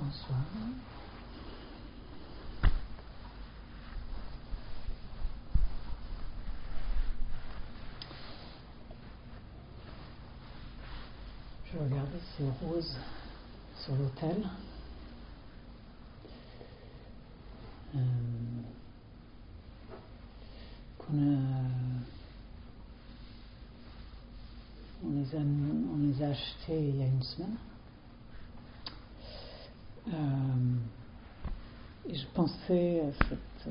en soi. Je regardais ces roses sur l'autel. On les a achetés il y a une semaine. Et je pensais à cette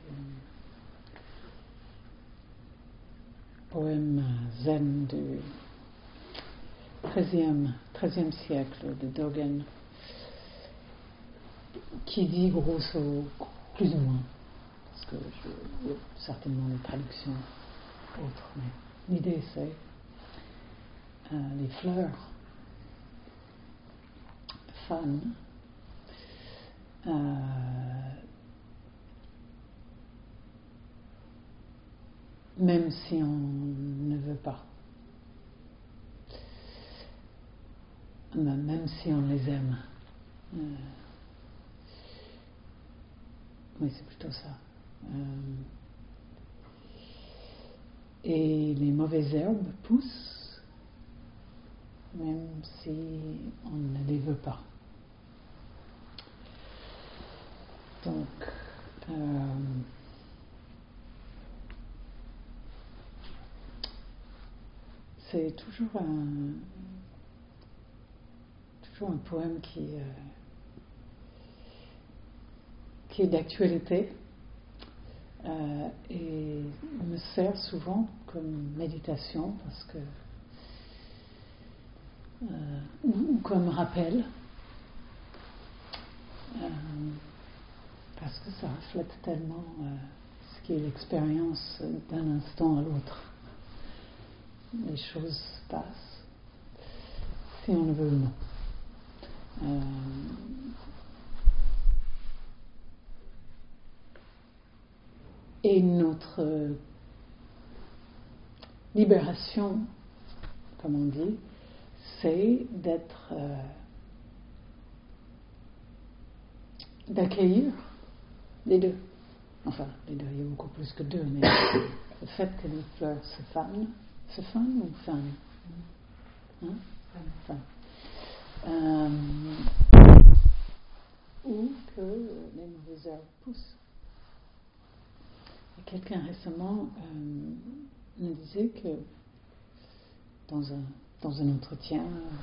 poème zen du XIIIe siècle de Dogen, qui dit grosso, plus ou moins, parce que il y a certainement des traductions autres, mais l'idée c'est les fleurs fanent même si on ne veut pas, même si on les aime. Oui, c'est plutôt ça. Et les mauvaises herbes poussent même si on ne les veut pas. Donc, c'est toujours un poème qui est d'actualité et me sert souvent comme méditation parce que ou comme rappel parce que ça reflète tellement ce qui est l'expérience d'un instant à l'autre. Les choses passent si on le veut ou non. Et notre libération, comme on dit, c'est d'accueillir les deux. Enfin, les deux, il y a beaucoup plus que deux, mais le fait que les fleurs se fanent ou fanent, ou que les mauvaises herbes poussent. Et quelqu'un récemment me disait que dans un entretien,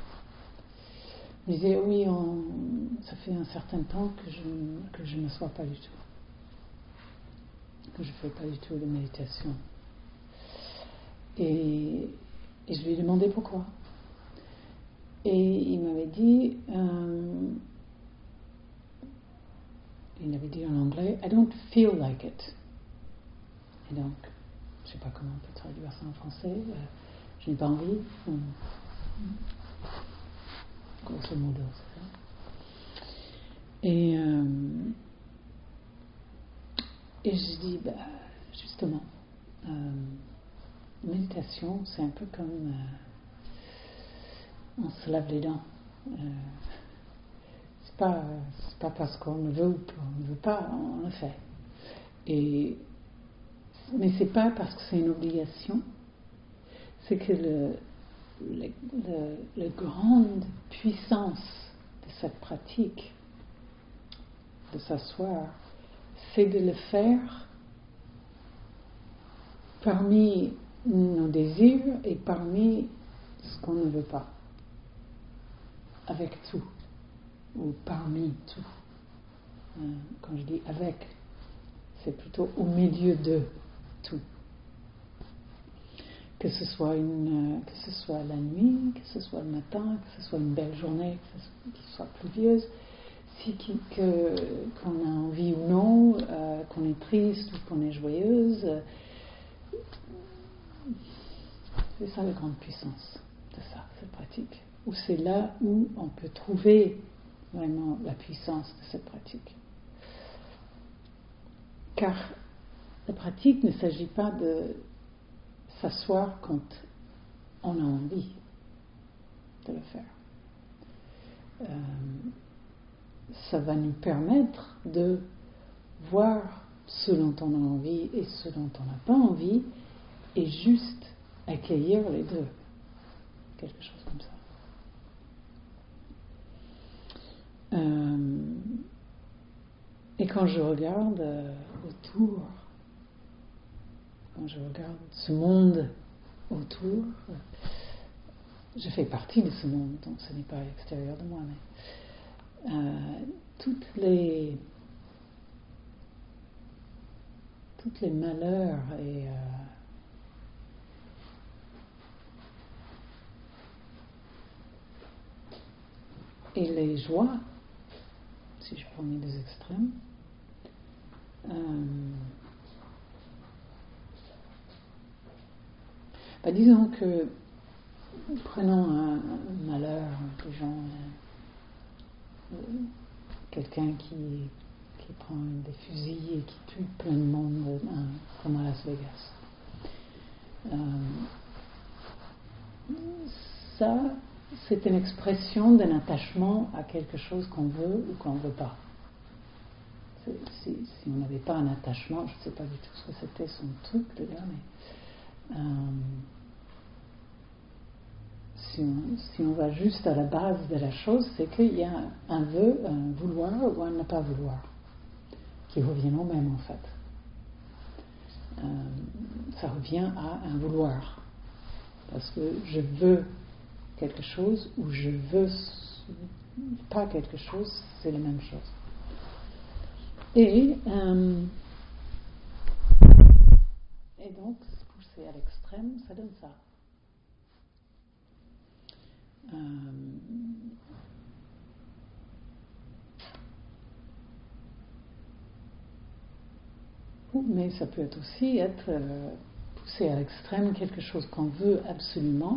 me disait oui, ça fait un certain temps que je ne m'assois pas du tout, que je ne fais pas du tout de méditation. Et je lui ai demandé pourquoi. Et il m'avait dit, il avait dit en anglais, I don't feel like it. Et donc, je ne sais pas comment on peut traduire ça en français, je n'ai pas envie. Grosso modo, c'est ça. Et je dis, justement, méditation, c'est un peu comme on se lave les dents. C'est pas parce qu'on ne veut ou on ne veut pas, on le fait. Mais c'est pas parce que c'est une obligation, c'est que la grande puissance de cette pratique, de s'asseoir, c'est de le faire parmi nos désirs et parmi ce qu'on ne veut pas, avec tout, ou parmi tout. Quand je dis avec, c'est plutôt au milieu de tout. Que ce soit la nuit, que ce soit le matin, que ce soit une belle journée, que ce soit pluvieuse, qu'on a envie ou non, qu'on est triste ou qu'on est joyeuse. C'est ça la grande puissance de ça, cette pratique. Ou c'est là où on peut trouver vraiment la puissance de cette pratique. Car la pratique ne s'agit pas de s'asseoir quand on a envie de le faire. ça va nous permettre de voir ce dont on a envie et ce dont on n'a pas envie, et juste accueillir les deux. Quelque chose comme ça. Et quand je regarde autour, quand je regarde ce monde autour, je fais partie de ce monde, donc ce n'est pas à l'extérieur de moi, mais toutes les malheurs et les joies, si je prends les deux extrêmes, disons que prenons un malheur, des gens, quelqu'un qui prend des fusils et qui tue plein de monde, comme à Las Vegas. Ça, c'est une expression d'un attachement à quelque chose qu'on veut ou qu'on ne veut pas. Si on n'avait pas un attachement, je ne sais pas du tout ce que c'était son truc, le gars, mais si on va juste à la base de la chose, c'est qu'il y a un vouloir ou un ne pas vouloir, qui reviennent au même en fait. Ça revient à un vouloir, parce que je veux quelque chose ou je veux pas quelque chose, c'est la même chose. Et donc, poussé à l'extrême, ça donne ça. Mais ça peut aussi être poussé à l'extrême, quelque chose qu'on veut absolument.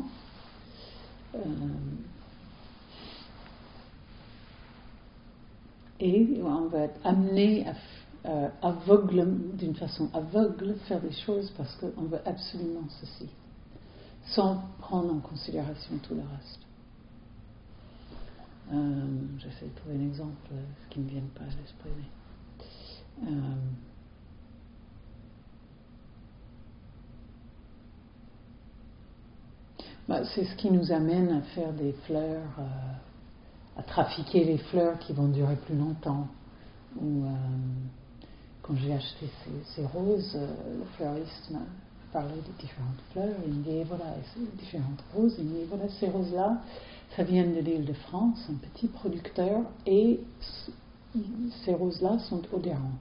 Et on va être amené d'une façon aveugle, faire des choses parce qu'on veut absolument ceci, sans prendre en considération tout le reste. J'essaie de trouver un exemple qui ne me vienne pas à l'esprit. C'est ce qui nous amène à faire des fleurs, à trafiquer les fleurs qui vont durer plus longtemps. Ou quand j'ai acheté ces roses, le fleuriste m'a parlé de différentes fleurs. Il me dit voilà, différentes roses. Il me dit voilà, ces roses-là, ça vient de l'île de France, un petit producteur, et ces roses-là sont odorants.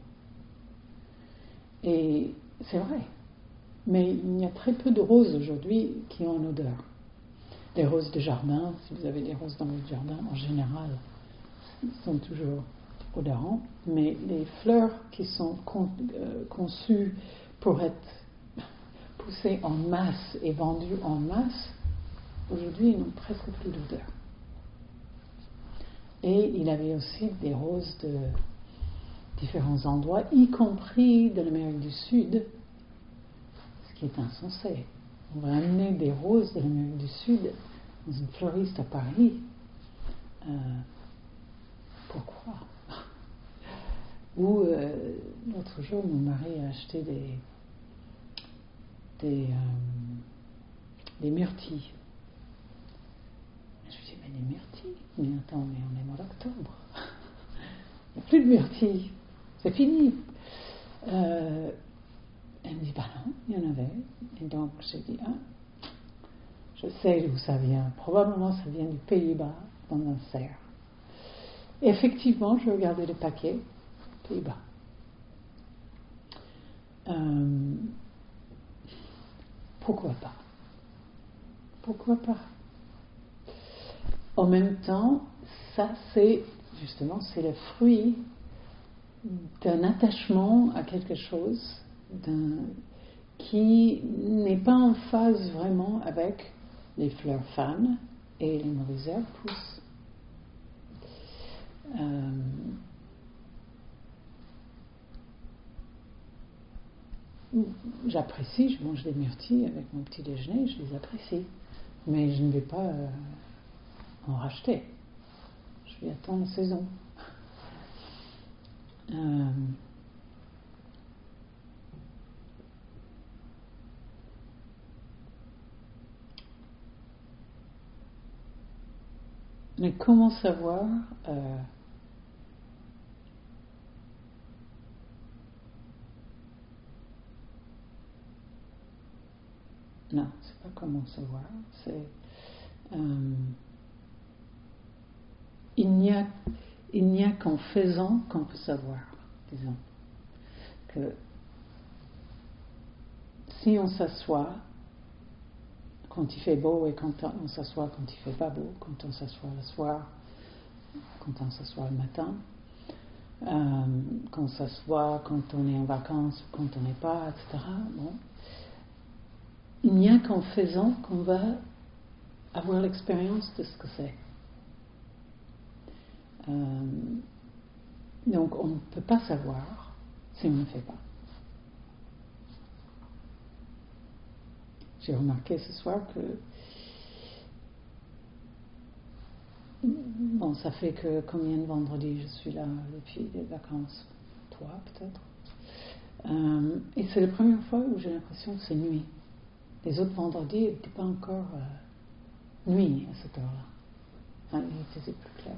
Et c'est vrai. Mais il y a très peu de roses aujourd'hui qui ont une odeur. Les roses de jardin, si vous avez des roses dans votre jardin, en général, sont toujours odorants. Mais les fleurs qui sont conçues pour être poussées en masse et vendues en masse, aujourd'hui, ils n'ont presque plus d'odeur. Et il avait aussi des roses de différents endroits, y compris de l'Amérique du Sud, ce qui est insensé. On va amener des roses de l'Amérique du Sud dans une fleuriste à Paris. Pourquoi? Ou l'autre jour, mon mari a acheté des myrtilles. Je lui dis, mais les myrtilles? Mais attends, mais on est mois d'octobre. Il n'y a plus de myrtilles. C'est fini. Elle me dit, non, il y en avait. Et donc, j'ai dit, je sais d'où ça vient. Probablement, ça vient du Pays-Bas, dans un cerf. Et effectivement, je regardais le paquet, Pays-Bas. Pourquoi pas? Pourquoi pas? En même temps, ça, c'est le fruit d'un attachement à quelque chose qui n'est pas en phase vraiment avec les fleurs fanes et les mauvaises herbes poussent. J'apprécie, je mange des myrtilles avec mon petit déjeuner, je les apprécie, mais je ne vais pas en racheter. Je vais attendre la saison. Mais comment savoir non, c'est pas comment savoir, c'est il n'y a qu'en faisant qu'on peut savoir, disons. Que si on s'assoit quand il fait beau et quand on s'assoit quand il fait pas beau, quand on s'assoit le soir, quand on s'assoit le matin, quand on s'assoit quand on est en vacances ou quand on n'est pas, etc. Bon. Il n'y a qu'en faisant qu'on va avoir l'expérience de ce que c'est. Donc on ne peut pas savoir si on ne fait pas. J'ai remarqué ce soir que bon, ça fait que combien de vendredis je suis là depuis les vacances? 3 peut-être. Et c'est la première fois où j'ai l'impression que c'est nuit. Les autres vendredis n'étaient pas encore nuit à cette heure-là. Enfin, il était plus clair.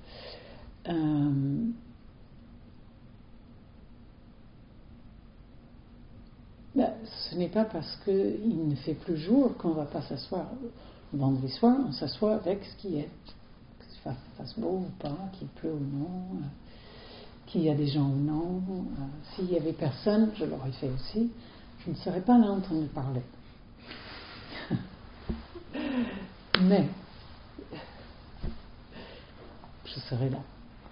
Ce n'est pas parce qu'il ne fait plus jour qu'on ne va pas s'asseoir. Le vendredi soir, on s'assoit avec ce qui est. Qu'il fasse beau ou pas, qu'il pleut ou non, qu'il y a des gens ou non. S'il n'y avait personne, je l'aurais fait aussi. Je ne serais pas là en train de parler. Mais je serai là.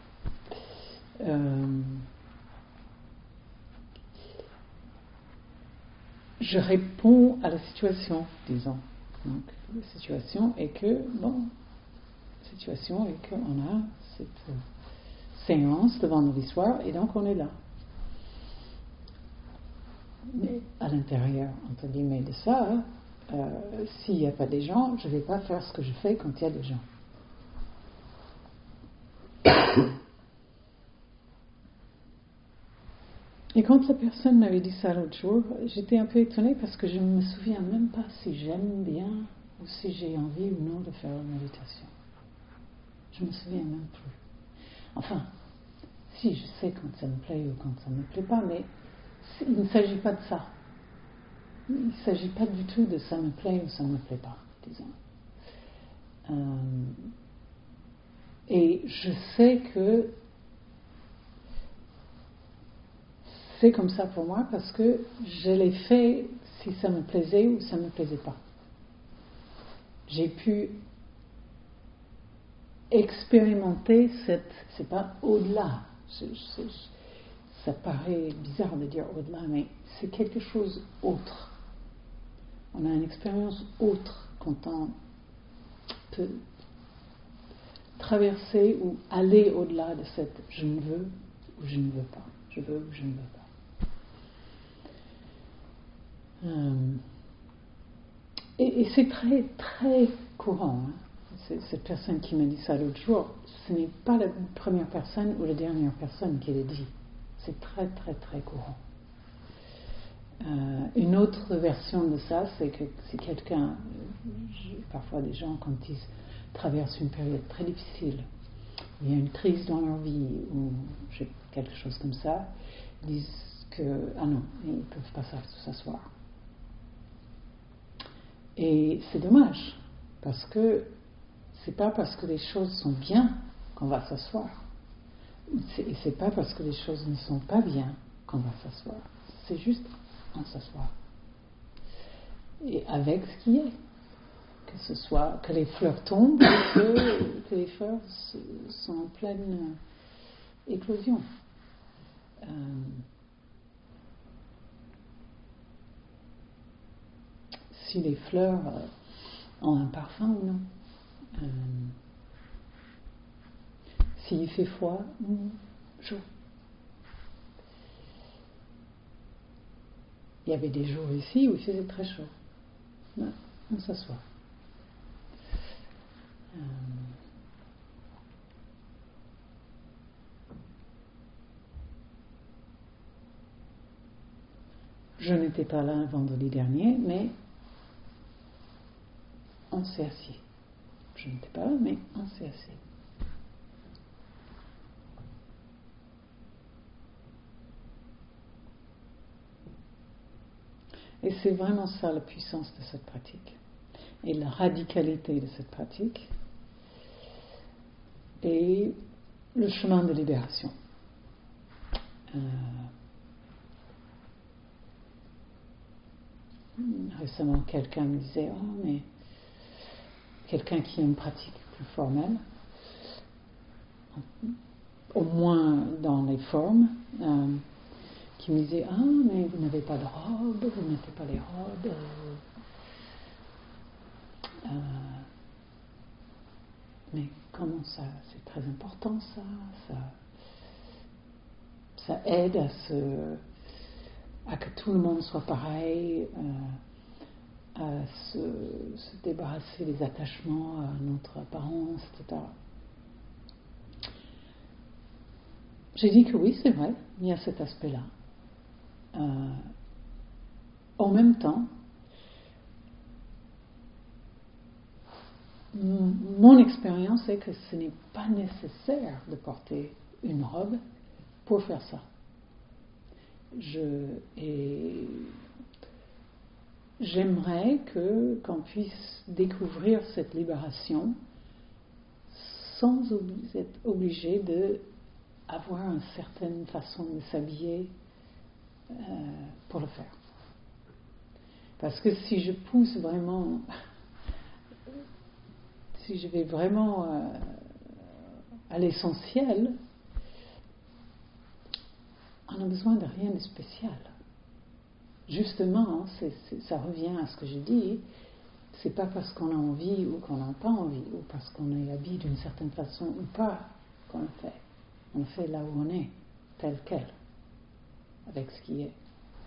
Je réponds à la situation, disons. Donc, la situation est que, bon, situation est qu'on a cette séance de vendredi soir et donc on est là. Mais à l'intérieur, entre guillemets, de ça, s'il n'y a pas des gens, je ne vais pas faire ce que je fais quand il y a des gens. Et quand la personne m'avait dit ça l'autre jour, j'étais un peu étonnée parce que je ne me souviens même pas si j'aime bien ou si j'ai envie ou non de faire la méditation. Je ne me souviens même plus. Enfin, si, je sais quand ça me plaît ou quand ça ne me plaît pas, mais il ne s'agit pas de ça. Il ne s'agit pas du tout de ça me plaît ou ça ne me plaît pas, disons. Et je sais que c'est comme ça pour moi parce que je l'ai fait si ça me plaisait ou ça ne me plaisait pas. J'ai pu expérimenter c'est pas au-delà. Ça paraît bizarre de dire au-delà, mais c'est quelque chose autre. On a une expérience autre quand on peut traverser ou aller au-delà de cette je ne veux ou je ne veux pas. Je veux ou je ne veux pas. Et c'est très, très courant. Hein. Cette personne qui m'a dit ça l'autre jour, ce n'est pas la première personne ou la dernière personne qui l'a dit. C'est très, très, très courant. Une autre version de ça, c'est que si quelqu'un, parfois des gens, quand ils traversent une période très difficile, il y a une crise dans leur vie ou quelque chose comme ça, disent que, ah non, ils ne peuvent pas s'asseoir. Et c'est dommage, parce que c'est pas parce que les choses sont bien qu'on va s'asseoir. Et c'est pas parce que les choses ne sont pas bien qu'on va s'asseoir. C'est juste on s'assoit. Et avec ce qui est. Que ce soit que les fleurs tombent ou que les fleurs sont en pleine éclosion. Si les fleurs ont un parfum ou non. S'il fait froid ou chaud. Il y avait des jours ici où il faisait très chaud. Là, on s'assoit. Je n'étais pas là vendredi dernier, mais on s'est assis. Je n'étais pas là, mais on s'est assis. Et c'est vraiment ça la puissance de cette pratique. Et la radicalité de cette pratique. Et le chemin de libération. Récemment, quelqu'un me disait, mais quelqu'un qui a une pratique plus formelle, au moins dans les formes, qui me disait, mais vous n'avez pas de robe, vous mettez pas les robes. Mais comment ça? C'est très important ça aide à que tout le monde soit pareil, à se débarrasser des attachements à notre apparence, etc. J'ai dit que oui, c'est vrai, il y a cet aspect-là. En même temps, mon expérience est que ce n'est pas nécessaire de porter une robe pour faire ça. J'aimerais qu'on puisse découvrir cette libération sans être obligé d'avoir une certaine façon de s'habiller pour le faire. Parce que si je pousse vraiment, si je vais vraiment à l'essentiel, on a besoin de rien de spécial. Justement, ça revient à ce que je dis, c'est pas parce qu'on a envie ou qu'on n'a pas envie, ou parce qu'on est habillé d'une certaine façon ou pas qu'on le fait. On le fait là où on est, tel quel, avec ce qui est.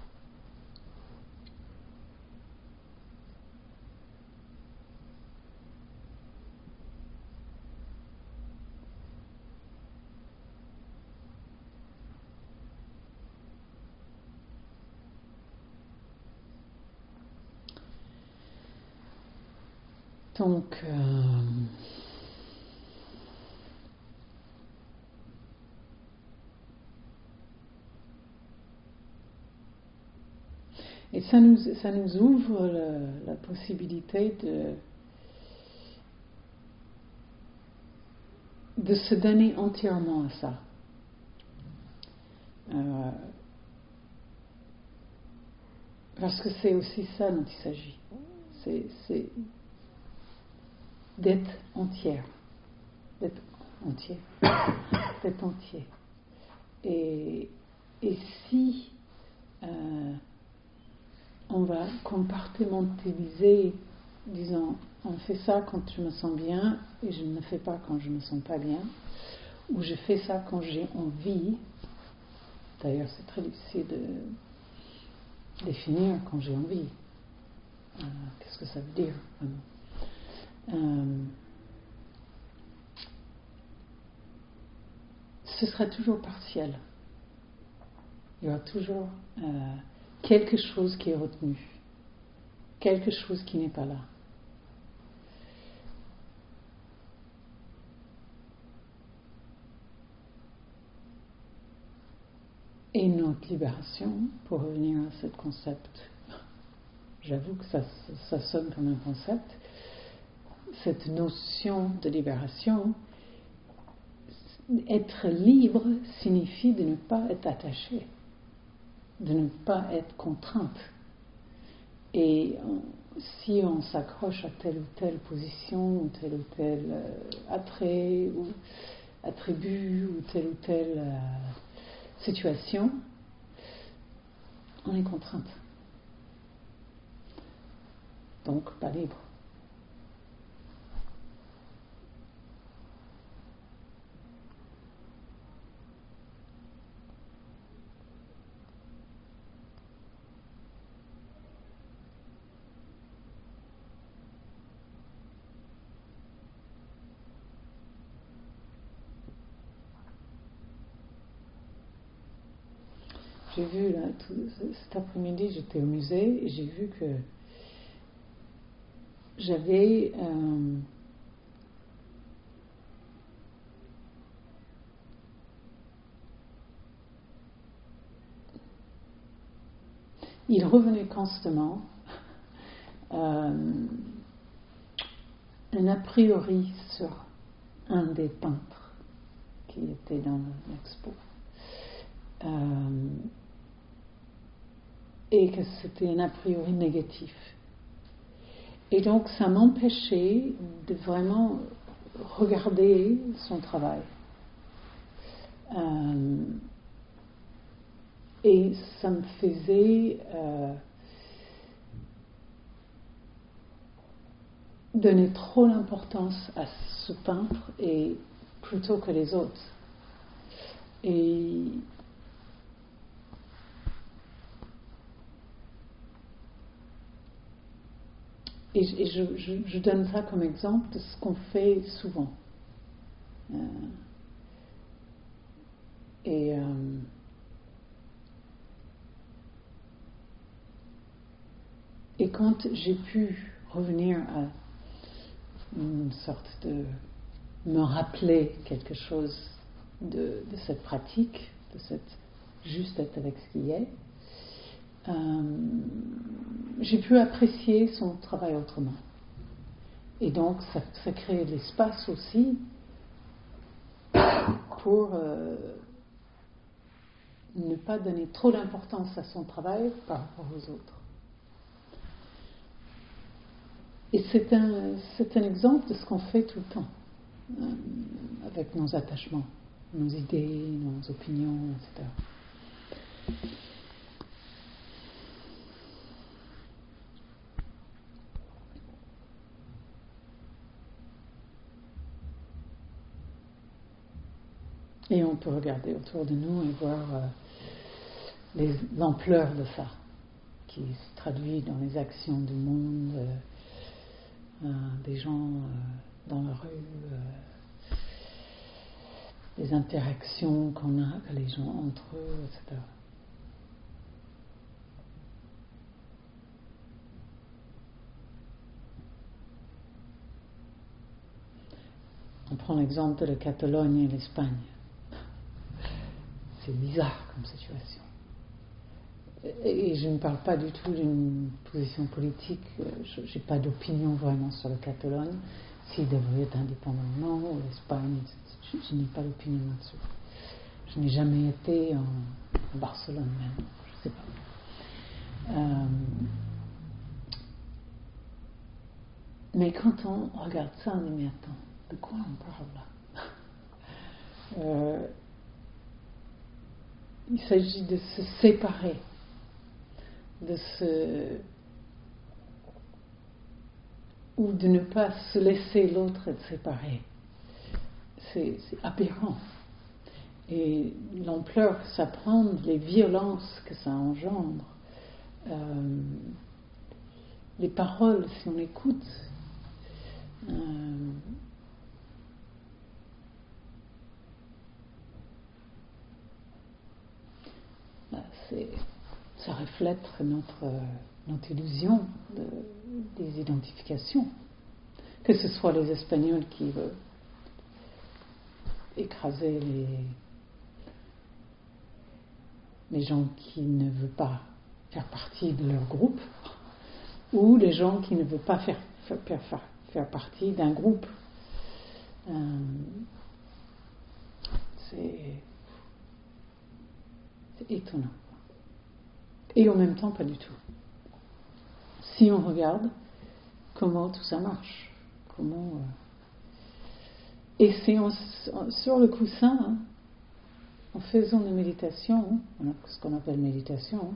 Donc, et ça nous ouvre la possibilité de se donner entièrement à ça. Parce que c'est aussi ça dont il s'agit. C'est d'être entière. D'être entier. D'être entier. Et si on va compartimentaliser, disons, on fait ça quand je me sens bien et je ne le fais pas quand je ne me sens pas bien, ou je fais ça quand j'ai envie. D'ailleurs, c'est très difficile de définir quand j'ai envie. Qu'est-ce que ça veut dire ce sera toujours partiel. Il y aura toujours quelque chose qui est retenu, quelque chose qui n'est pas là. Et notre libération, pour revenir à ce concept, j'avoue que ça sonne comme un concept, cette notion de libération, être libre signifie de ne pas être attaché, de ne pas être contrainte. Et si on s'accroche à telle ou telle position, ou tel attrait, ou attribut, ou telle situation, on est contrainte. Donc pas libre. j'ai vu là, cet après-midi, j'étais au musée et j'ai vu que j'avais il revenait constamment un a priori sur un des peintres qui était dans l'expo. Et que c'était un a priori négatif. Et donc ça m'empêchait de vraiment regarder son travail. Et ça me faisait donner trop d'importance à ce peintre et plutôt que les autres. Et je donne ça comme exemple de ce qu'on fait souvent. Et quand j'ai pu revenir à une sorte de me rappeler quelque chose de cette pratique, de cette juste être avec ce qui est, j'ai pu apprécier son travail autrement. Et donc ça crée de l'espace aussi pour ne pas donner trop d'importance à son travail par rapport aux autres. Et c'est un exemple de ce qu'on fait tout le temps avec nos attachements, nos idées, nos opinions, etc. Et on peut regarder autour de nous et voir l'ampleur de ça, qui se traduit dans les actions du monde, des gens dans la rue, les interactions qu'on a, que les gens entre eux, etc. On prend l'exemple de la Catalogne et l'Espagne. C'est bizarre comme situation. Et je ne parle pas du tout d'une position politique. Je n'ai pas d'opinion vraiment sur la Catalogne, s'il devrait être indépendamment, ou l'Espagne. Je n'ai pas d'opinion là-dessus. Je n'ai jamais été en Barcelone même. Je ne sais pas. Mais quand on regarde ça, on dit mais attends, de quoi on parle là? Il s'agit de se séparer, ou de ne pas se laisser l'autre être séparé. C'est aberrant. Et l'ampleur que ça prend, les violences que ça engendre, les paroles, si on écoute, ça reflète notre illusion des identifications. Que ce soit les Espagnols qui veulent écraser les gens qui ne veulent pas faire partie de leur groupe, ou les gens qui ne veulent pas faire partie d'un groupe. C'est étonnant. Et en même temps, pas du tout. Si on regarde comment tout ça marche, et c'est sur le coussin, en faisant une méditation, ce qu'on appelle méditation,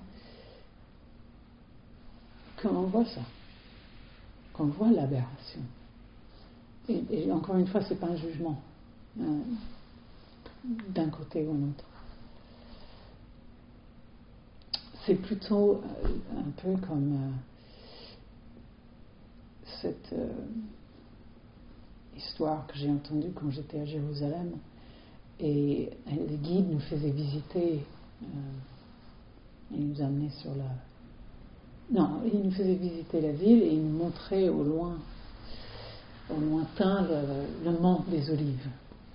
qu'on voit ça, qu'on voit l'aberration. Et encore une fois, c'est pas un jugement d'un côté ou d'un autre. C'est plutôt un peu comme cette histoire que j'ai entendue quand j'étais à Jérusalem, et les guides nous faisaient visiter Il nous amenait sur la... Non, il nous faisait visiter la ville et il nous montrait au lointain le mont des Olives.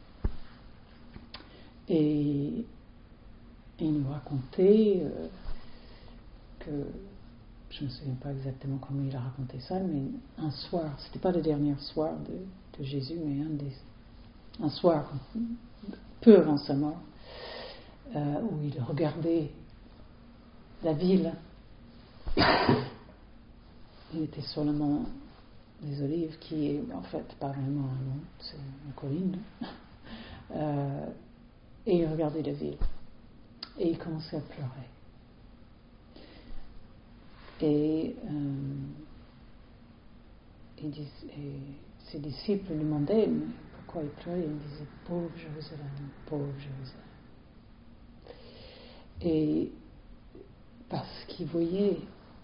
Et il nous racontait que, je ne me souviens pas exactement comment il a raconté ça, mais un soir, c'était pas le dernier soir de Jésus, mais un soir, peu avant sa mort, où il regardait la ville. Il était sur le mont des Olives, qui est en fait pas vraiment un mont, c'est une colline. Et il regardait la ville. Et il commençait à pleurer. Et ses disciples lui demandaient mais pourquoi il pleurait. Il disait pauvre Jérusalem, pauvre Jérusalem. Et parce qu'il voyait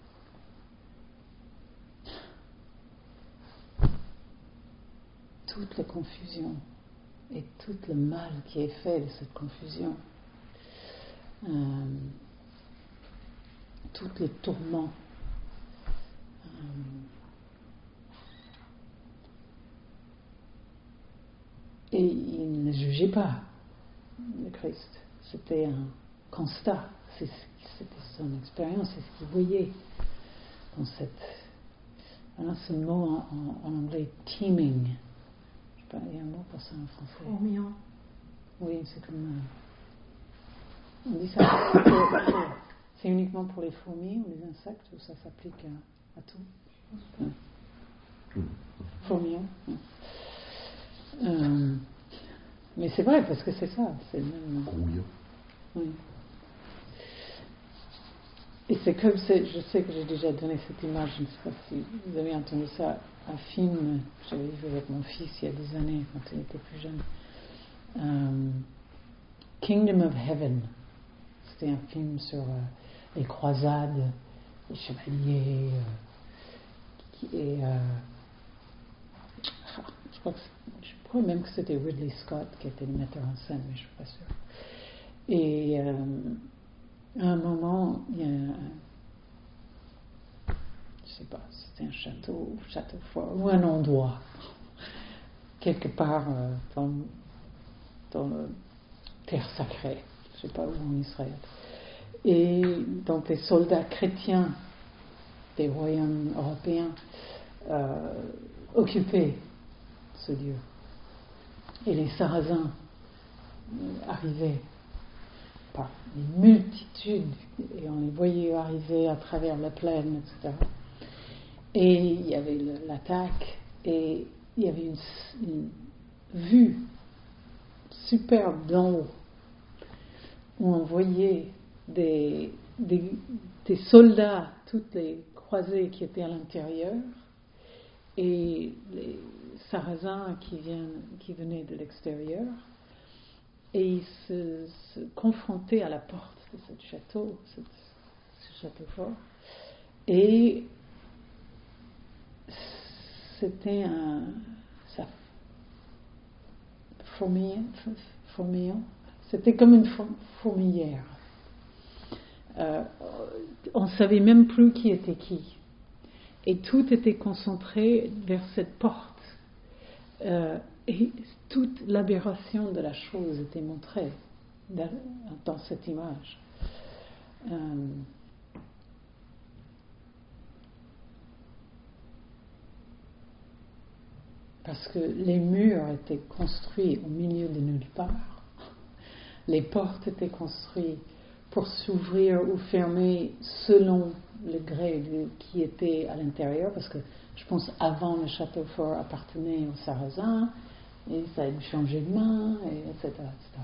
toute la confusion et tout le mal qui est fait de cette confusion, tous les tourments, et il ne jugeait pas le Christ. C'était un constat, c'était son expérience, c'est ce qu'il voyait dans cette... Alors ce mot en anglais, teeming. Je sais pas, il y a un mot pour ça en français. Fourmillant. Oui, c'est comme... on dit ça. C'est uniquement pour les fourmis ou les insectes ou ça s'applique à tout? Fourmillant. Mais c'est vrai parce que c'est ça, c'est le même. Oui. Et c'est comme je sais que j'ai déjà donné cette image, je ne sais pas si vous avez entendu ça, un film que j'avais vu avec mon fils il y a des années quand il était plus jeune. Kingdom of Heaven. C'était un film sur les croisades, les chevaliers, je crois même que c'était Ridley Scott qui était le metteur en scène, mais je ne suis pas sûre. Et à un moment, il y a je ne sais pas, c'était un château fort, ou un endroit, quelque part dans la terre sacrée, je ne sais pas où en Israël. Et donc les soldats chrétiens des royaumes européens occupaient ce lieu. Et les Sarrasins arrivaient par des multitudes, et on les voyait arriver à travers la plaine, etc. Et il y avait l'attaque, et il y avait une vue superbe d'en haut, où on voyait des soldats, toutes les croisées qui étaient à l'intérieur, et les Sarrasins qui venaient de l'extérieur, et ils se confrontaient à la porte de ce château fort, et c'était ça fourmillant, c'était comme une fourmilière. On ne savait même plus qui était qui. Et tout était concentré vers cette porte. Et toute l'aberration de la chose était montrée dans cette image. Parce que les murs étaient construits au milieu de nulle part. Les portes étaient construites pour s'ouvrir ou fermer selon le gré de qui était à l'intérieur, parce que je pense avant le château fort appartenait aux Sarrasins, et ça a dû changer de main, etc., etc.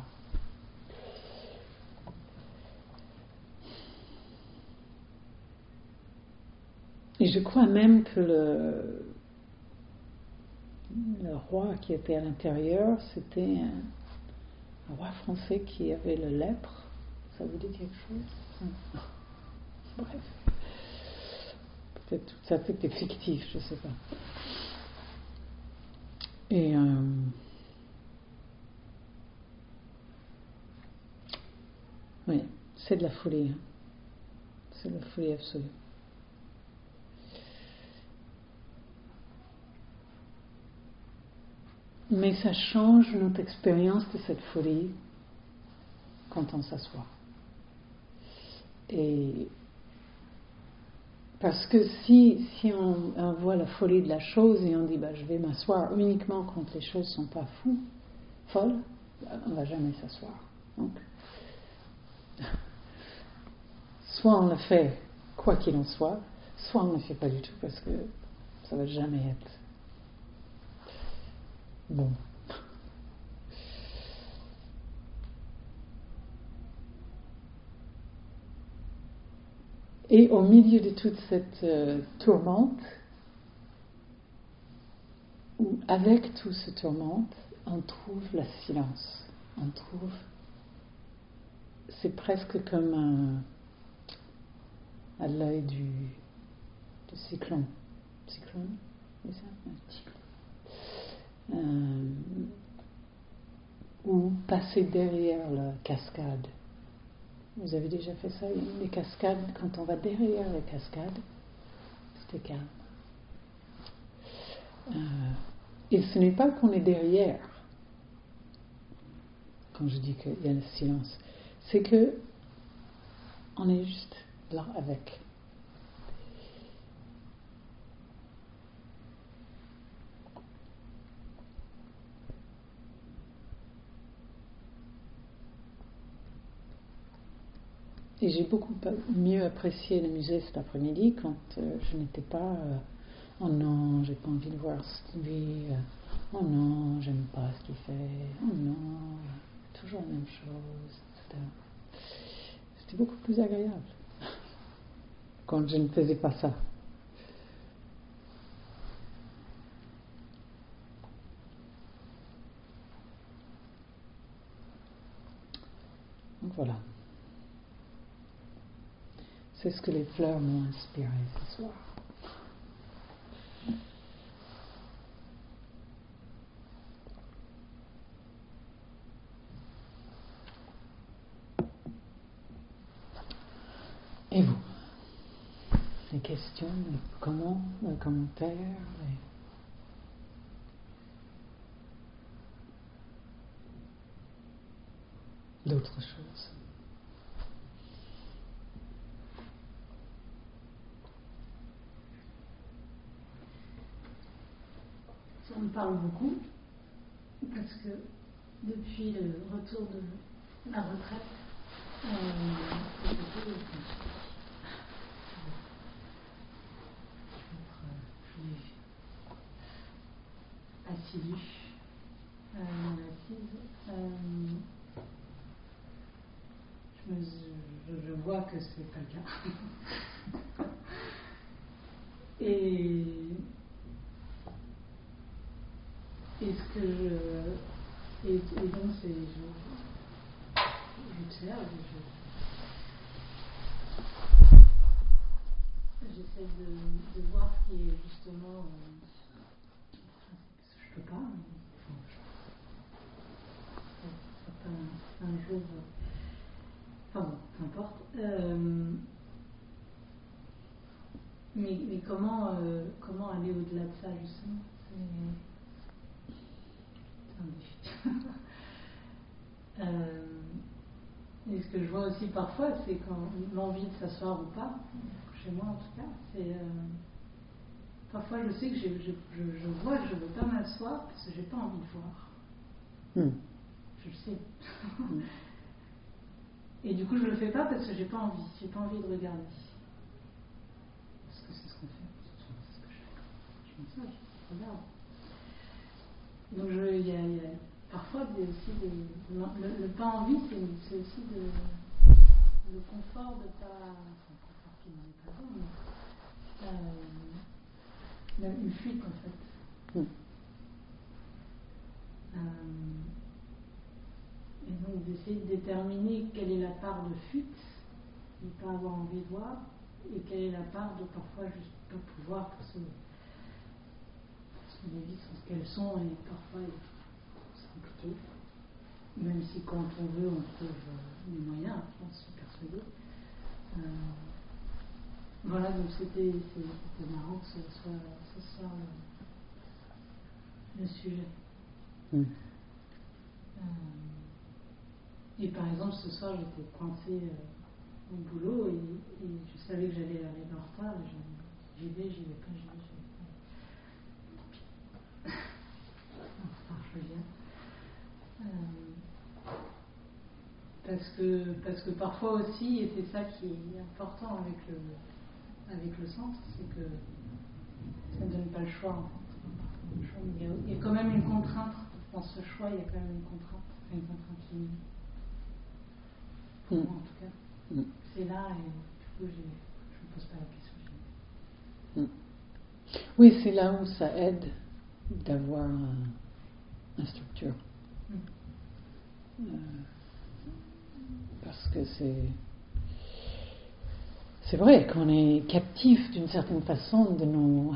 Et je crois même que le roi qui était à l'intérieur, c'était un roi français qui avait le lèpre. Ça vous dit quelque chose? Bref. Peut-être ça c'était fictif, je ne sais pas. Et oui, c'est de la folie. Hein. c'est la folie absolue. Mais ça change notre expérience de cette folie quand on s'assoit. Et parce que si on voit la folie de la chose et on dit je vais m'asseoir uniquement quand les choses sont pas folles, on va jamais s'asseoir. Donc, soit on le fait quoi qu'il en soit, soit on ne le fait pas du tout parce que ça va jamais être bon. Et au milieu de toute cette tourmente, ou avec tout ce tourmente, on trouve le silence. On trouve, c'est presque comme à l'œil du cyclone. Cyclone, c'est ça? Ou passer derrière la cascade. Vous avez déjà fait ça? Les cascades, quand on va derrière les cascades, c'est calme. Et ce n'est pas qu'on est derrière, quand je dis qu'il y a le silence, c'est que on est juste là avec. Et j'ai beaucoup mieux apprécié le musée cet après-midi quand je n'étais pas oh non, j'ai pas envie de voir lui, oh non, j'aime pas ce qu'il fait, oh non, toujours la même chose, etc. C'était beaucoup plus agréable quand je ne faisais pas ça. Donc voilà. C'est ce que les fleurs m'ont inspiré ce soir. Et vous? Les questions, les commentaires, d'autres choses. On me parle beaucoup parce que depuis le retour de la retraite, assidu dans l'assise, je vois que c'est pas le cas. Et ce que et donc c'est j'observe, j'essaie de voir ce qui est justement je peux pas, un jour enfin bon, peu importe, mais comment aller au-delà de ça justement, c'est un défi. Et ce que je vois aussi parfois, c'est quand l'envie de s'asseoir ou pas, chez moi en tout cas, c'est parfois je sais que je vois que je ne veux pas m'asseoir parce que j'ai pas envie de voir. Je le sais. Et du coup je le fais pas parce que j'ai pas envie de regarder. Parce que c'est ce qu'on fait, c'est ce que je fais. Je m'assois, je regarde. Donc il y a parfois aussi le pas envie, c'est aussi le confort de pas, enfin le confort qui n'en est pas bon, mais une fuite en fait. Et donc d'essayer de déterminer quelle est la part de fuite, de ne pas avoir envie de voir, et quelle est la part de parfois juste pas pouvoir parce que les vies sont ce qu'elles sont et parfois c'est compliqué. Même si quand on veut, on trouve les moyens, je suis persuadée. Voilà, donc c'était marrant que ce soit le sujet. Et par exemple, ce soir, j'étais coincée au boulot et je savais que j'allais arriver en retard. Et j'y vais pas. Tant pis. En retard, je viens. Parce que parfois aussi, et c'est ça qui est important avec le centre, c'est que ça ne donne pas le choix. En fait. Il y a quand même une contrainte. Dans ce choix, il y a quand même une contrainte limite. Pour moi, en tout cas. C'est là, et du coup, je ne me pose pas la question. Oui, c'est là où ça aide d'avoir une structure. Parce que c'est vrai qu'on est captif d'une certaine façon de nos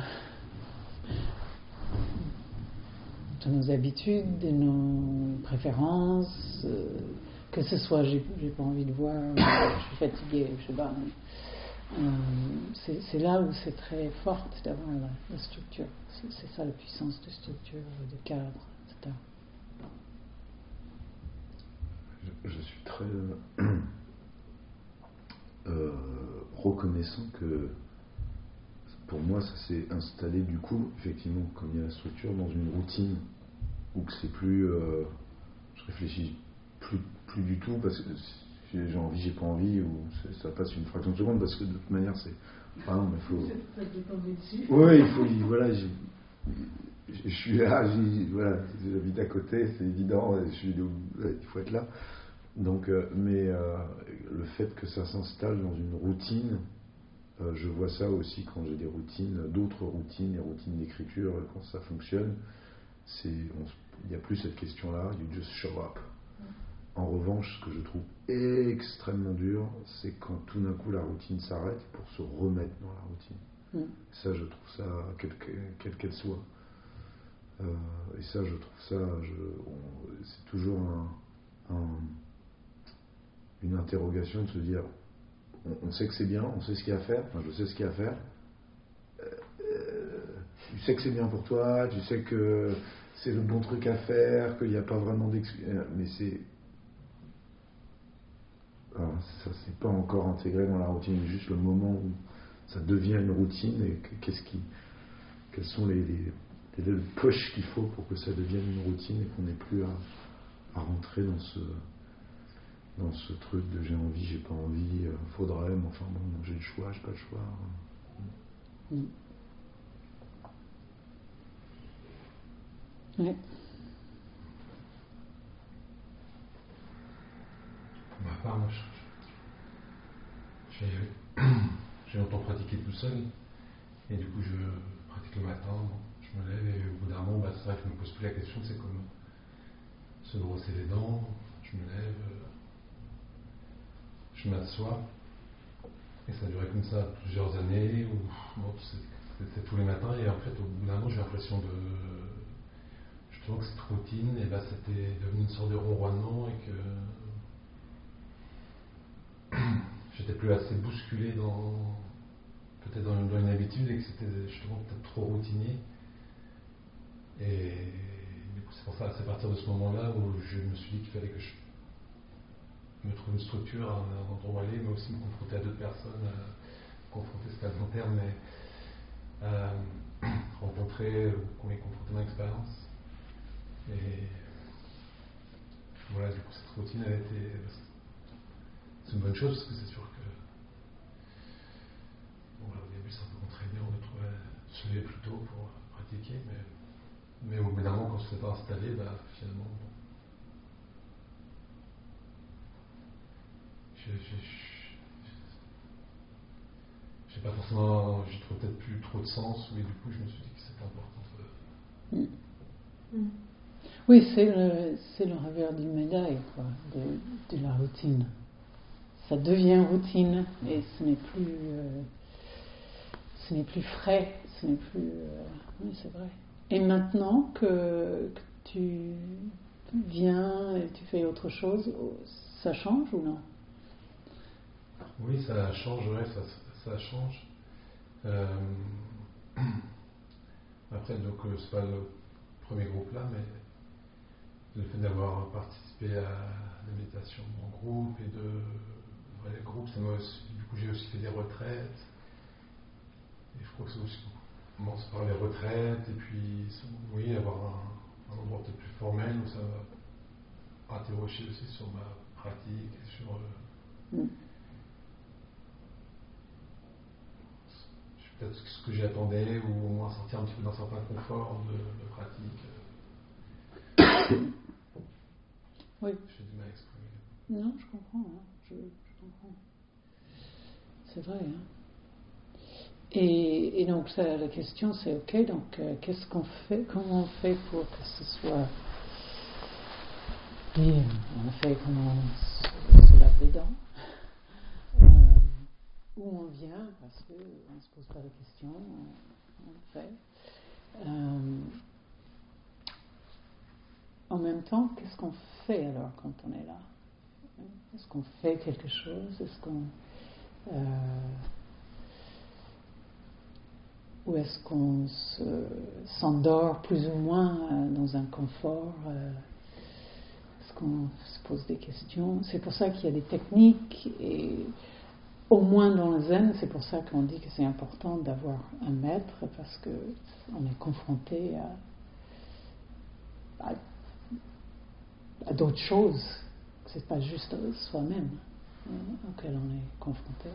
habitudes, de nos préférences, que ce soit j'ai pas envie de voir, je suis fatiguée, je sais pas. C'est là où c'est très fort d'avoir la structure. C'est ça la puissance de structure, de cadre, etc. Je suis très reconnaissant que pour moi ça s'est installé du coup, effectivement, comme il y a la structure, dans une routine où que c'est plus je réfléchis plus du tout parce que j'ai envie, j'ai pas envie, ou ça passe une fraction de seconde parce que de toute manière c'est non mais faut ça peut tomber dessus. oui, il faut voilà, je suis là, voilà, j'habite à côté, c'est évident, il faut être là. Donc, mais le fait que ça s'installe dans une routine, je vois ça aussi quand j'ai des routines, d'autres routines, les routines d'écriture, quand ça fonctionne, il n'y a plus cette question-là, you just show up. En revanche, ce que je trouve extrêmement dur, c'est quand tout d'un coup la routine s'arrête pour se remettre dans la routine. Ça, je trouve ça, quelle qu'elle soit. Et ça, je trouve ça, c'est toujours une interrogation de se dire, on sait que c'est bien, on sait ce qu'il y a à faire, enfin je sais ce qu'il y a à faire, tu sais que c'est bien pour toi, tu sais que c'est le bon truc à faire, qu'il n'y a pas vraiment mais ça c'est pas encore intégré dans la routine, juste le moment où ça devient une routine et quels sont les push qu'il faut pour que ça devienne une routine et qu'on n'ait plus à rentrer dans ce truc de j'ai envie, j'ai pas envie, faudrait, mais enfin bon, j'ai le choix, j'ai pas le choix. Oui. Pour ma part, moi, j'ai longtemps pratiqué tout seul, et du coup, je pratique le matin, je me lève, et au bout d'un moment, c'est vrai que je me pose plus la question, c'est comme se brosser les dents, je me lève, je m'assois, et ça a duré comme ça plusieurs années, où c'était tous les matins, et en fait, au bout d'un moment, j'ai l'impression justement que cette routine, et c'était devenu une sorte de ronronnement, et que j'étais plus assez bousculé peut-être dans une habitude, et que c'était justement peut-être trop routinier. Et du coup, c'est à partir de ce moment-là où je me suis dit qu'il fallait que je me trouve une structure, un endroit où aller, mais aussi me confronter à d'autres personnes, confronter, c'est pas le bon terme, mais rencontrer ou qu'on ait confronté mon expérience. Et voilà, du coup, cette routine a été. C'est une bonne chose parce que c'est sûr que. Bon, là, au début, c'est un peu contraignant de se lever plus tôt pour pratiquer, mais au bout d'un moment, quand je ne s'est pas installé, finalement. J'ai pas forcément. J'y trouve peut-être plus trop de sens, mais du coup, je me suis dit que c'était important de. Oui, c'est le revers d'une médaille, quoi, de la routine. Ça devient routine et ce n'est plus frais, ce n'est plus. Oui, c'est vrai. Et maintenant que tu viens et tu fais autre chose, ça change ou non? Oui, ça change, ouais, ça change. Après, donc, c'est pas le premier groupe là, mais le fait d'avoir participé à la méditation en groupe et les groupes, ça m'a aussi, du coup, j'ai aussi fait des retraites. Et je crois que c'est aussi commence par les retraites et puis, oui, avoir un endroit peut-être plus formel où ça m'a interrogé aussi sur ma pratique et sur peut-être ce que j'attendais ou au moins sortir un petit peu d'un certain confort de pratique. Oui. J'ai du mal à exprimer. Non, je comprends. Hein. Je comprends. C'est vrai. Hein. Et donc la question c'est ok. Donc qu'est-ce qu'on fait? Comment on fait pour que ce soit? Oui, on fait comment on se lave les dents. Où on vient parce que on ne se pose pas de questions. On le fait. En même temps, qu'est-ce qu'on fait alors quand on est là? Est-ce qu'on fait quelque chose? Est-ce qu'on ou est-ce qu'on s'endort plus ou moins dans un confort? Est-ce qu'on se pose des questions? C'est pour ça qu'il y a des techniques et au moins dans le zen, c'est pour ça qu'on dit que c'est important d'avoir un maître parce qu'on est confronté à d'autres choses. C'est pas juste soi-même auquel on est confronté.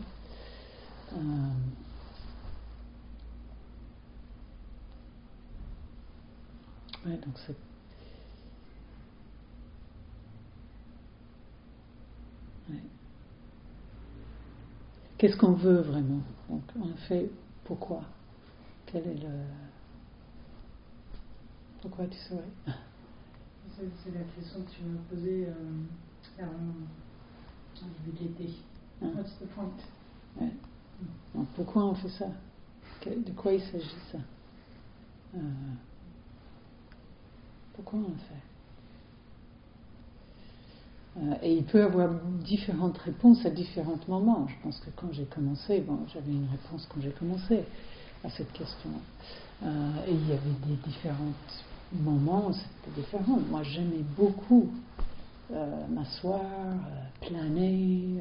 Ouais, donc c'est ouais. Qu'est-ce qu'on veut vraiment? Donc on le fait pourquoi? Quel est le pourquoi tu saurais? C'est la question que tu m'as posée en début d'été. What's the point? Ouais. Donc pourquoi on fait ça? De quoi il s'agit ça? Pourquoi on le fait? Et il peut y avoir différentes réponses à différents moments. Je pense que quand j'ai commencé, j'avais une réponse quand j'ai commencé à cette question. Et il y avait des différents moments, c'était différent. Moi, j'aimais beaucoup m'asseoir, planer,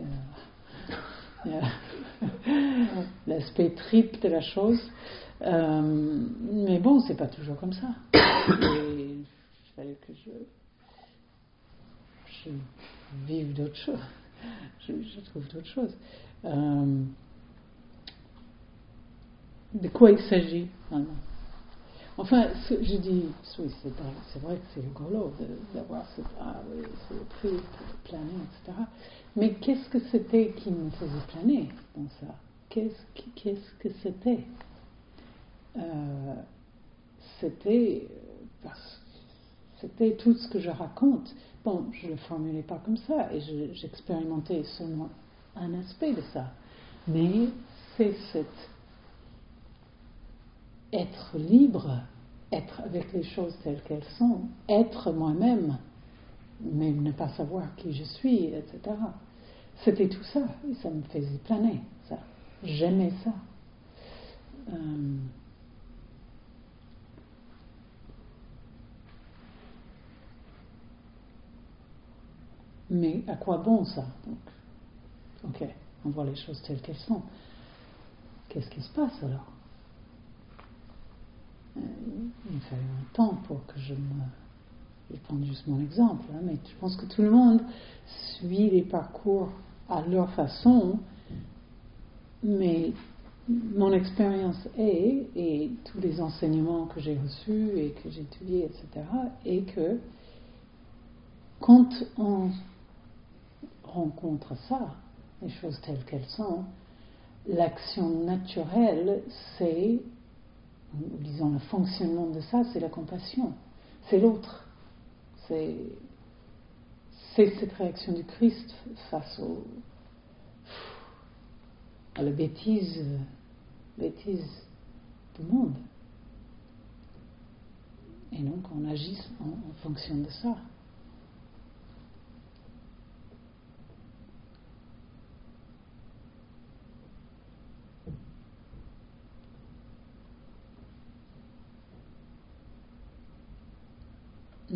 l'aspect trip de la chose. Mais bon, c'est pas toujours comme ça. Et il fallait que je vive d'autres choses. Je trouve d'autres choses. De quoi il s'agit vraiment? Enfin, je dis, oui, c'est vrai que c'est rigolo d'avoir ce trip, de planer, etc. Mais qu'est-ce que c'était qui me faisait planer dans ça? Qu'est-ce que c'était? C'était tout ce que je raconte. Bon, je ne le formulais pas comme ça et j'expérimentais seulement un aspect de ça. Mais c'est être libre, être avec les choses telles qu'elles sont, être moi-même, mais ne pas savoir qui je suis, etc. C'était tout ça, et ça me faisait planer, ça. J'aimais ça. Mais à quoi bon ça? Donc, ok, on voit les choses telles qu'elles sont. Qu'est-ce qui se passe alors? Il fallait un temps pour que je prends juste mon exemple, hein, mais je pense que tout le monde suit les parcours à leur façon, mais mon expérience et tous les enseignements que j'ai reçus et que j'ai étudiés, etc., est que quand on rencontre ça, les choses telles qu'elles sont, l'action naturelle, c'est, disons, le fonctionnement de ça, c'est la compassion, c'est l'autre. C'est cette réaction du Christ face à la bêtise du monde. Et donc on agit en fonction de ça.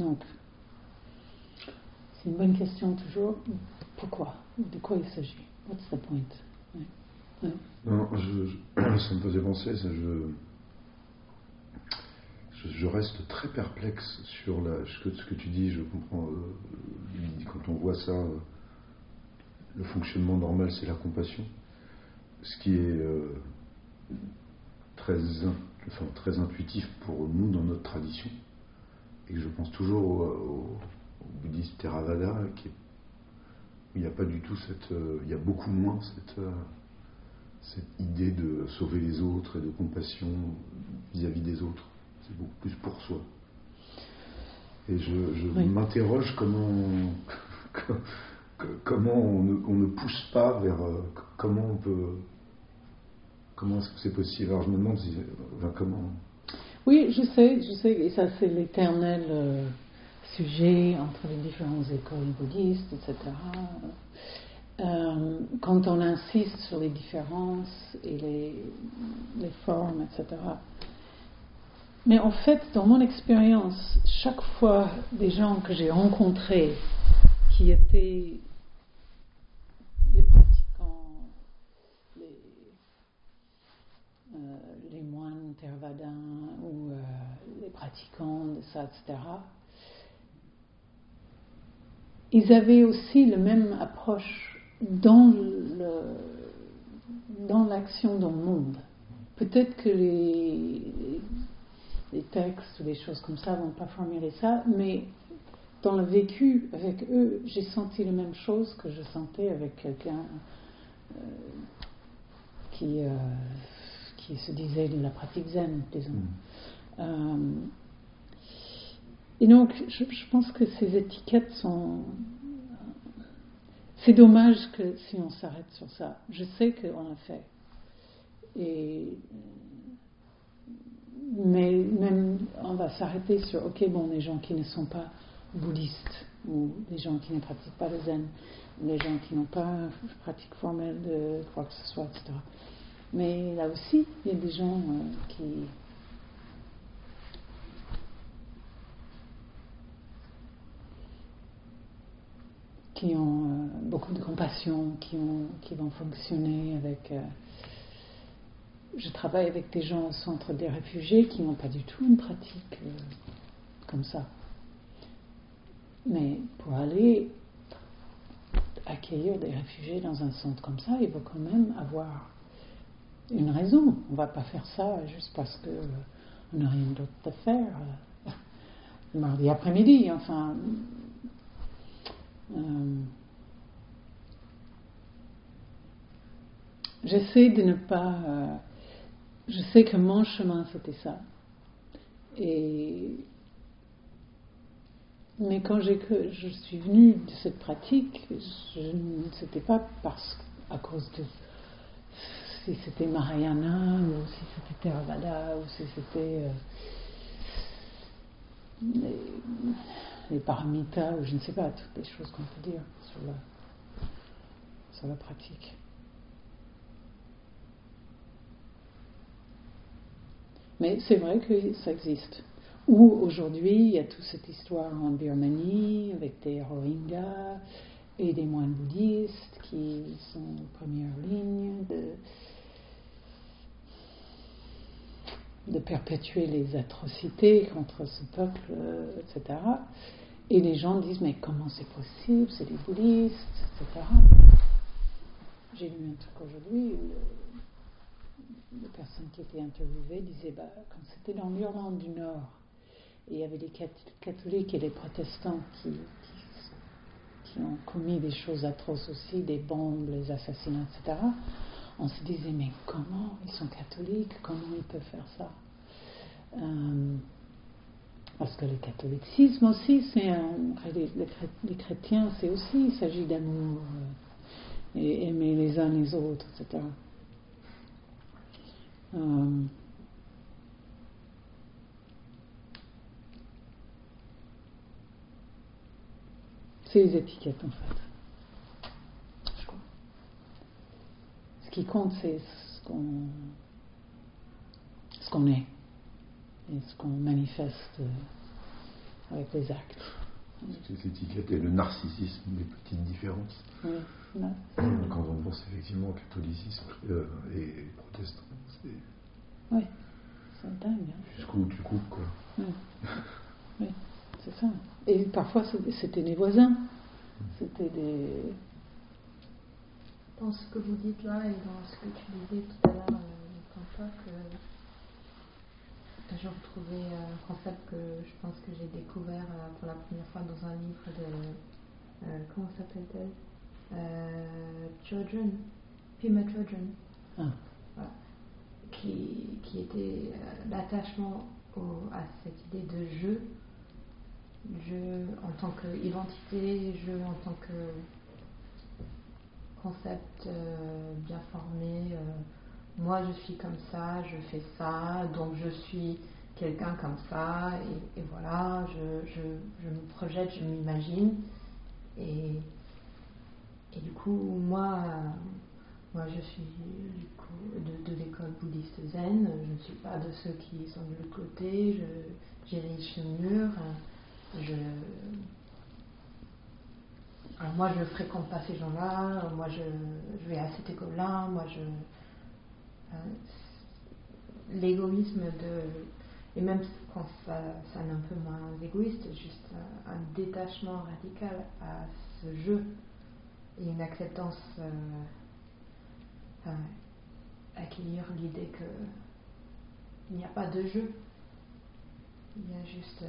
Donc, c'est une bonne question toujours. Pourquoi? De quoi il s'agit? What's the point? Ouais. Ouais. Non, ça me faisait penser, ça, je reste très perplexe sur ce que tu dis. Je comprends, quand on voit ça, le fonctionnement normal, c'est la compassion. Ce qui est très intuitif pour nous dans notre tradition. Et que je pense toujours au bouddhisme Theravada, il n'y a pas du tout il y a beaucoup moins cette idée de sauver les autres et de compassion vis-à-vis des autres. C'est beaucoup plus pour soi. Et je oui. m'interroge comment on ne pousse pas vers comment est-ce que c'est possible. Alors je me demande comment. Oui, je sais, et ça c'est l'éternel sujet entre les différentes écoles bouddhistes, etc. Quand on insiste sur les différences et les formes, etc. Mais en fait, dans mon expérience, chaque fois des gens que j'ai rencontrés qui étaient les pratiquants, les moines Theravada ou les pratiquants de ça, etc., ils avaient aussi la même approche dans l'action dans le monde. Peut-être que les textes ou des choses comme ça vont pas formuler ça, mais dans le vécu avec eux, j'ai senti la même chose que je sentais avec quelqu'un qui se disait de la pratique zen, disons. Et donc, je pense que ces étiquettes sont... C'est dommage que si on s'arrête sur ça. Je sais qu'on l'a fait. Mais même, on va s'arrêter sur, les gens qui ne sont pas bouddhistes, ou les gens qui ne pratiquent pas le zen, les gens qui n'ont pas une pratique formelle de quoi que ce soit, etc. Mais là aussi, il y a des gens qui ont beaucoup de compassion, qui vont fonctionner avec... je travaille avec des gens au centre des réfugiés qui n'ont pas du tout une pratique comme ça. Mais pour aller accueillir des réfugiés dans un centre comme ça, il faut quand même avoir une raison. On ne va pas faire ça juste parce qu'on n'a rien d'autre à faire. Le mardi après-midi, enfin... j'essaie de ne pas... je sais que mon chemin, c'était ça. Mais quand je suis venue de cette pratique, c'était pas à cause de si c'était Mahayana ou si c'était Theravada ou si c'était les paramitas ou je ne sais pas, toutes les choses qu'on peut dire sur la pratique. Mais c'est vrai que ça existe. Ou aujourd'hui, il y a toute cette histoire en Birmanie avec des Rohingyas et des moines bouddhistes qui sont en première ligne de perpétuer les atrocités contre ce peuple, etc. Et les gens disent, mais comment c'est possible, c'est des bouddhistes, etc. J'ai lu un truc aujourd'hui où les personnes qui étaient interviewées disaient, quand c'était dans l'Irlande du Nord, et il y avait des catholiques et des protestants qui ont commis des choses atroces aussi, des bombes, les assassinats, etc. On se disait, mais comment ils sont catholiques, comment ils peuvent faire ça? Parce que le catholicisme aussi, les chrétiens, c'est aussi, il s'agit d'amour, et aimer les uns les autres, etc. C'est les étiquettes en fait. Je crois. Ce qui compte, c'est ce qu'on est et ce qu'on manifeste avec les actes. C'est étiqueté le narcissisme des petites différences. Oui, non. Quand on pense effectivement au catholicisme et protestant, c'est Oui, c'est dingue. Hein. jusqu'où tu coupes, quoi. Oui, oui, c'est ça. Et parfois, c'était les voisins. C'était des... Dans ce que vous dites là et dans ce que tu disais tout à l'heure, François, que j'ai retrouvé un concept que je pense que j'ai découvert pour la première fois dans un livre de... comment s'appelle-t-elle Children, Pima Children. Ah. Voilà. Qui était l'attachement à cette idée de jeu en tant qu'identité, jeu en tant que concept bien formé. Moi je suis comme ça, je fais ça, donc je suis quelqu'un comme ça, et voilà, je me projette, je m'imagine. Et du coup, moi je suis du coup, de l'école bouddhiste zen, je ne suis pas de ceux qui sont de l'autre côté, j'érige ce mur, alors moi je fréquente pas ces gens-là, moi je vais à cette école-là, l'égoïsme et même quand ça sonne un peu moins égoïste, juste un détachement radical à ce jeu et une acceptance, accueillir l'idée qu'il n'y a pas de jeu, il y a juste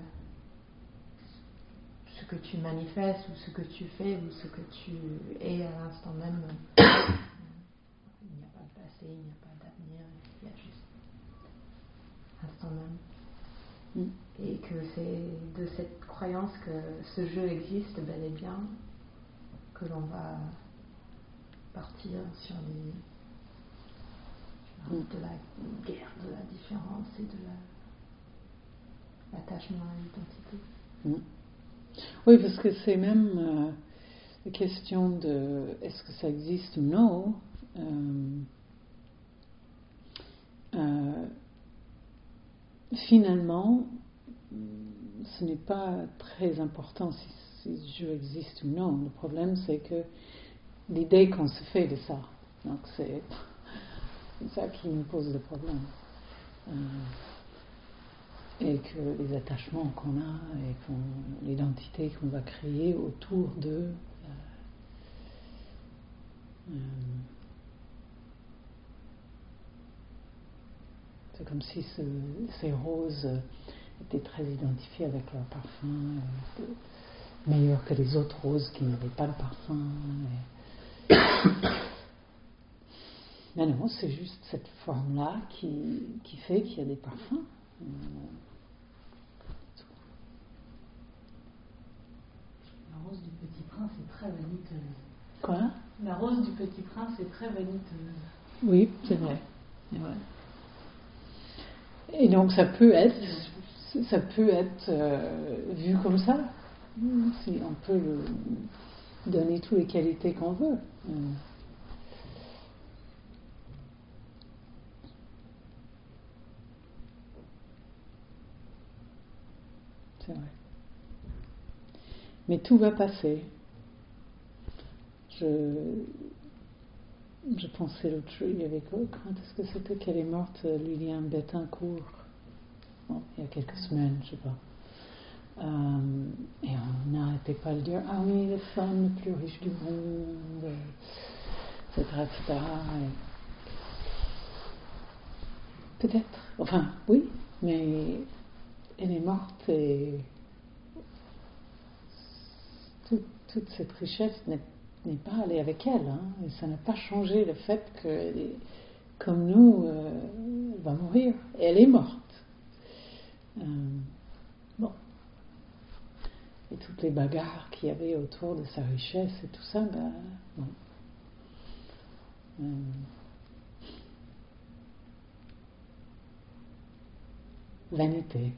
ce que tu manifestes ou ce que tu fais ou ce que tu es à l'instant même. Il n'y a pas de passé, il n'y a pas d'avenir, il y a juste l'instant même. Et que c'est de cette croyance que ce jeu existe bel et bien que l'on va partir sur de la guerre, de la différence et de l'attachement à l'identité. Oui, parce que c'est même la question de est-ce que ça existe ou non. Finalement, ce n'est pas très important si ce jeu existe ou non. Le problème, c'est que l'idée qu'on se fait de ça. Donc, c'est ça qui nous pose le problème. Et que les attachements qu'on a et l'identité qu'on va créer autour de c'est comme si ces roses étaient très identifiées avec leur parfum, meilleures que les autres roses qui n'avaient pas de parfum. Mais non, c'est juste cette forme-là qui fait qu'il y a des parfums. La rose du Petit Prince est très vaniteuse. Quoi ? La rose du Petit Prince est très vaniteuse. Oui, c'est vrai. Et donc ça peut être vu comme ça, si on peut donner toutes les qualités qu'on veut. C'est vrai. Mais tout va passer. Je pensais l'autre jour, il y avait quand est-ce que c'était qu'elle est morte, Liliane Bettencourt, bon, il y a quelques semaines, je sais pas. Et on n'arrêtait pas de dire ah oui, la femme la plus riche du monde, etc. etc. Peut-être, enfin oui, mais elle est morte et toute cette richesse n'est pas allée avec elle, hein, et ça n'a pas changé le fait qu'elle est comme nous, elle va mourir, et elle est morte. Bon. Et toutes les bagarres qu'il y avait autour de sa richesse et tout ça, bon. Vanité.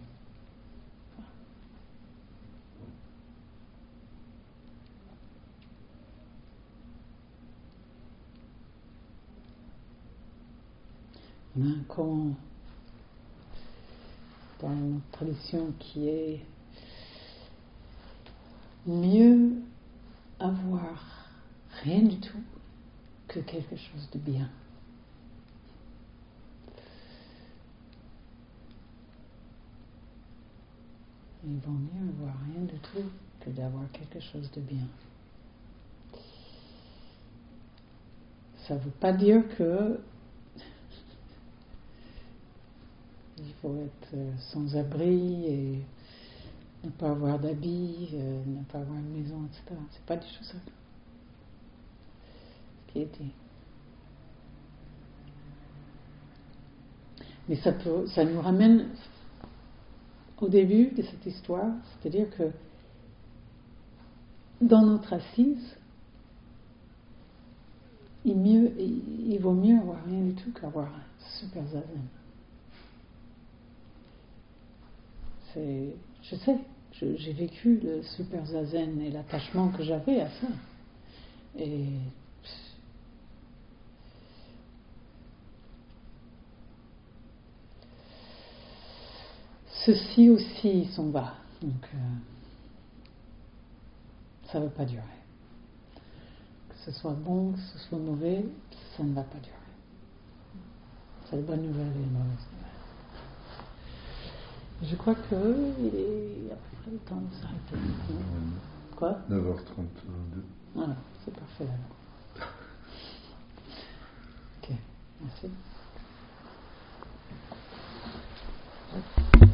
On a un courant dans notre tradition qui est mieux avoir rien du tout que quelque chose de bien. Il vaut mieux avoir rien du tout que d'avoir quelque chose de bien. Ça ne veut pas dire que il faut être sans abri et ne pas avoir d'habits, ne pas avoir une maison, etc. C'est pas du tout ça qui est dit. Mais ça nous ramène au début de cette histoire, c'est-à-dire que dans notre assise, il vaut mieux avoir rien du tout qu'avoir un super zazen. Je sais, j'ai vécu le super zazen et l'attachement que j'avais à ça. Et ceux-ci aussi sont bas, donc ça ne va pas durer. Que ce soit bon, que ce soit mauvais, ça ne va pas durer. C'est la bonne nouvelle et la mauvaise nouvelle. Je crois qu'il est à peu près le temps de s'arrêter. Quoi ? 9h32. Voilà, c'est parfait alors. Ok, merci.